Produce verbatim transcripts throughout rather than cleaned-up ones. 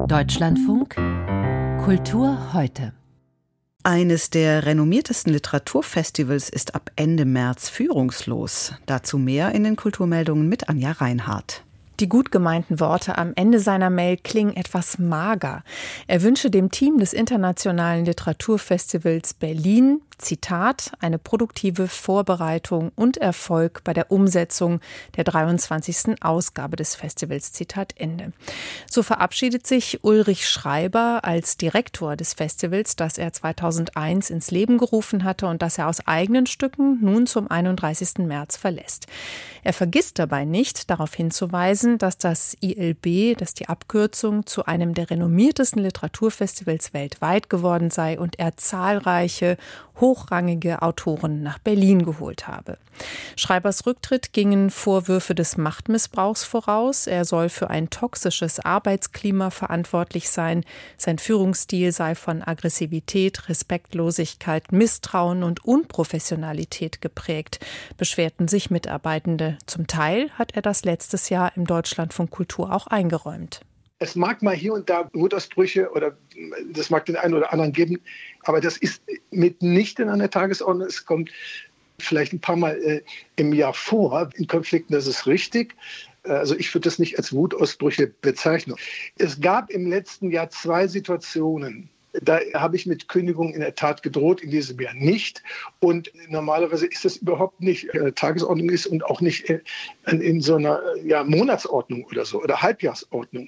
Deutschlandfunk Kultur heute. Eines der renommiertesten Literaturfestivals ist ab Ende März führungslos. Dazu mehr in den Kulturmeldungen mit Anja Reinhardt. Die gut gemeinten Worte am Ende seiner Mail klingen etwas mager. Er wünsche dem Team des Internationalen Literaturfestivals Berlin, Zitat, eine produktive Vorbereitung und Erfolg bei der Umsetzung der dreiundzwanzigsten Ausgabe des Festivals, Zitat Ende. So verabschiedet sich Ulrich Schreiber als Direktor des Festivals, das er zweitausendeins ins Leben gerufen hatte und das er aus eigenen Stücken nun zum einunddreißigsten März verlässt. Er vergisst dabei nicht, darauf hinzuweisen, dass das I L B, das die Abkürzung, zu einem der renommiertesten Literaturfestivals weltweit geworden sei und er zahlreiche hochrangige Autoren nach Berlin geholt habe. Schreibers Rücktritt gingen Vorwürfe des Machtmissbrauchs voraus. Er soll für ein toxisches Arbeitsklima verantwortlich sein. Sein Führungsstil sei von Aggressivität, Respektlosigkeit, Misstrauen und Unprofessionalität geprägt, beschwerten sich Mitarbeitende. Zum Teil hat er das letztes Jahr im Deutschlandfunk Kultur auch eingeräumt. Es mag mal hier und da Wutausbrüche oder das mag den einen oder anderen geben, aber das ist mitnichten an der Tagesordnung. Es kommt vielleicht ein paar Mal äh, im Jahr vor in Konflikten, das ist richtig. Also ich würde das nicht als Wutausbrüche bezeichnen. Es gab im letzten Jahr zwei Situationen. Da habe ich mit Kündigung in der Tat gedroht, in diesem Jahr nicht. Und normalerweise ist das überhaupt nicht äh, Tagesordnung ist und auch nicht äh, in so einer ja, Monatsordnung oder so oder Halbjahrsordnung.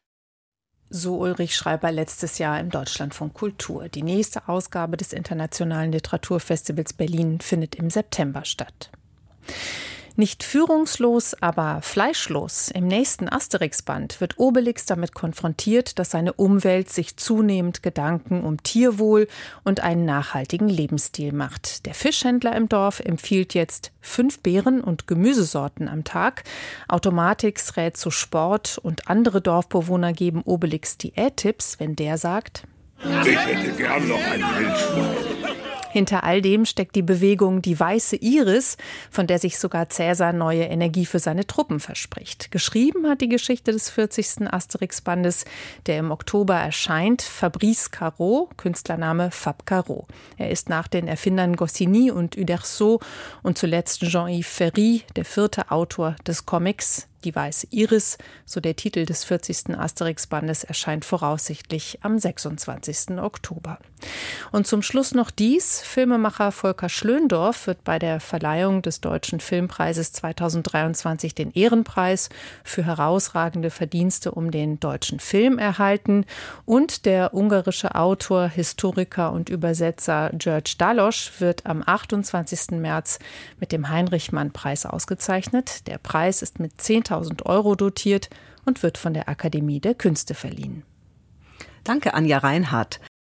So Ulrich Schreiber letztes Jahr im Deutschlandfunk Kultur. Die nächste Ausgabe des Internationalen Literaturfestivals Berlin findet im September statt. Nicht führungslos, aber fleischlos. Im nächsten Asterix-Band wird Obelix damit konfrontiert, dass seine Umwelt sich zunehmend Gedanken um Tierwohl und einen nachhaltigen Lebensstil macht. Der Fischhändler im Dorf empfiehlt jetzt fünf Beeren- und Gemüsesorten am Tag. Automatix rät zu Sport und andere Dorfbewohner geben Obelix Diättipps, wenn der sagt: Ich hätte gern noch ein Wildschwein. Hinter all dem steckt die Bewegung Die Weiße Iris, von der sich sogar Cäsar neue Energie für seine Truppen verspricht. Geschrieben hat die Geschichte des vierzigsten Asterix-Bandes, der im Oktober erscheint, Fabrice Caro, Künstlername Fab Caro. Er ist nach den Erfindern Goscinny und Uderzo und zuletzt Jean-Yves Ferry der vierte Autor des Comics Die Weiße Iris, so der Titel des vierzigsten Asterix-Bandes, erscheint voraussichtlich am sechsundzwanzigsten Oktober. Und zum Schluss noch dies: Filmemacher Volker Schlöndorff wird bei der Verleihung des Deutschen Filmpreises zweitausenddreiundzwanzig den Ehrenpreis für herausragende Verdienste um den deutschen Film erhalten. Und der ungarische Autor, Historiker und Übersetzer György Dallos wird am achtundzwanzigsten März mit dem Heinrich-Mann-Preis ausgezeichnet. Der Preis ist mit zehntausend Euro dotiert und wird von der Akademie der Künste verliehen. Danke, Anja Reinhardt.